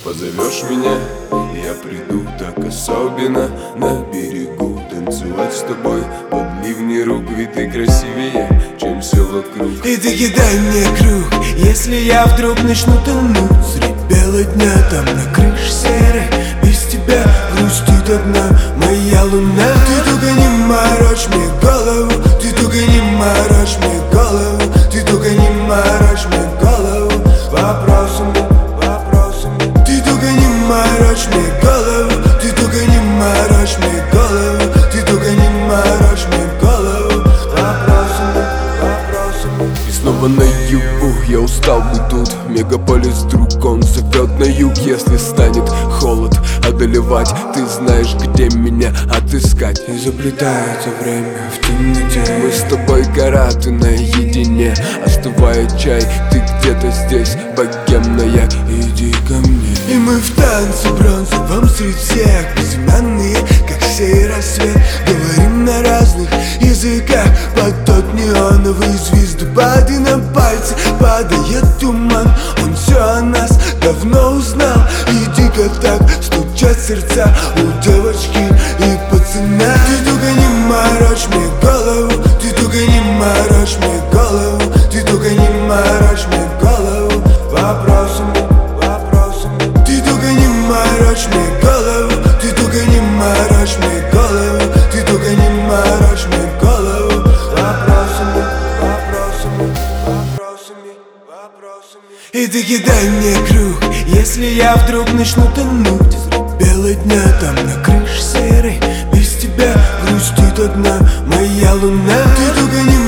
позовешь меня, я приду так особенно. На берегу танцевать с тобой под ливни рук, ведь ты красивее, чем все вокруг. И ты кидай мне круг, если я вдруг начну тонуть средь бела дня, там на крыше серой без тебя грустит одна моя луна. Ты только не морочь мне голову, ты только не морочь мне голову, ты только не морочь мне голову вопросами, вопросами. Ты только не морочь мне голову, ты только не морочь мне голову, ты только не морочь мне голову вопросами, вопросами. И снова наяву, я устал быть тут. Мегаполис вдруг он зовет на юг. Если станет холод одолевать, ты знаешь, где меня отыскать. И заплетается время в темноте. Мы с тобой гора, ты наедине. Остывает чай, ты где-то здесь, богемная, иди ко мне. И мы в танце бронзовом среди всех, безымянные, как сей рассвет. Говорим на разных языках под тот неоновый звездопад. И на пальцы падает туман, он все о нас давно узнал. И дико так стучат сердца у девочки и пацана. Ты только не морочь мне голову, ты только не морочь мне голову, ты только не морочь мне голову вопросами, вопросами. Ты только не морочь мне голову, ты только не морочь мне голову, ты только не морочь мне голову вопросами, вопросами, вопросами, вопросами. И ты кидай мне круг, если я вдруг начну тонуть средь бела дня, там на крыше серой без тебя грустит одна моя луна. Ты только не